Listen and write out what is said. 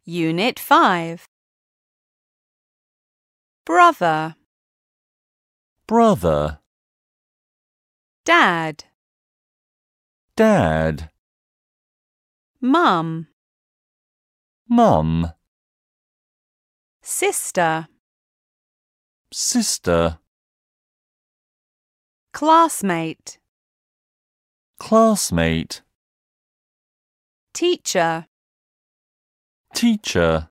Unit 5. Brother, brother, dad, dad, mum, mum, sister, sister, classmate, classmate, teacher. teacher.